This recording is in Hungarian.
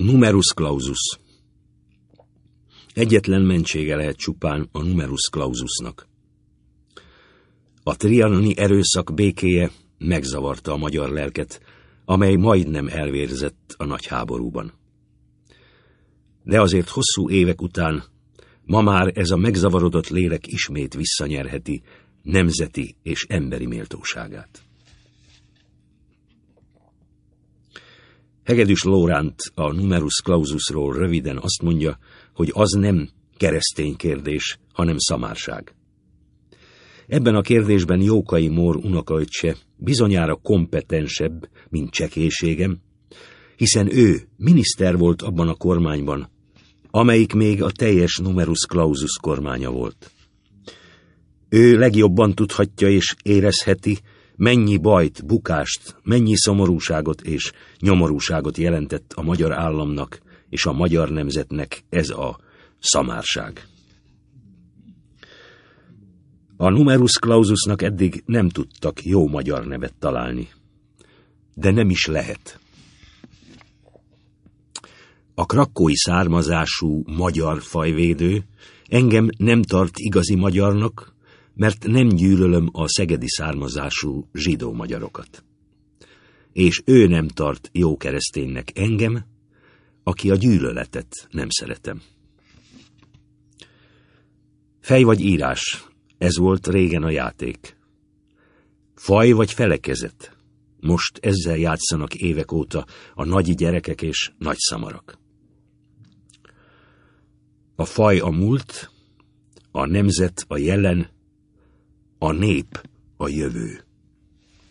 Numerus clausus. Egyetlen mentsége lehet csupán a numerus claususnak. A trianoni erőszak békéje megzavarta a magyar lelket, amely majdnem elvérzett a nagy háborúban. De azért hosszú évek után ma már ez a megzavarodott lélek ismét visszanyerheti nemzeti és emberi méltóságát. Hegedűs Lóránt a numerus claususról röviden azt mondja, hogy az nem keresztény kérdés, hanem szamárság. Ebben a kérdésben Jókai Mór unokaöccse bizonyára kompetensebb, mint csekélységem, hiszen ő miniszter volt abban a kormányban, amelyik még a teljes numerus clausus kormánya volt. Ő legjobban tudhatja és érezheti, mennyi bajt, bukást, mennyi szomorúságot és nyomorúságot jelentett a magyar államnak és a magyar nemzetnek ez a szamárság. A numerus claususnak eddig nem tudtak jó magyar nevet találni, de nem is lehet. A krakkói származású magyar fajvédő engem nem tart igazi magyarnak, mert nem gyűlölöm a szegedi származású zsidó magyarokat. És ő nem tart jó kereszténynek engem, aki a gyűlöletet nem szeretem. Fej vagy írás, ez volt régen a játék. Faj vagy felekezet, most ezzel játszanak évek óta a nagy gyerekek és nagy szamarak. A faj a múlt, a nemzet a jelen, a nép a jövő.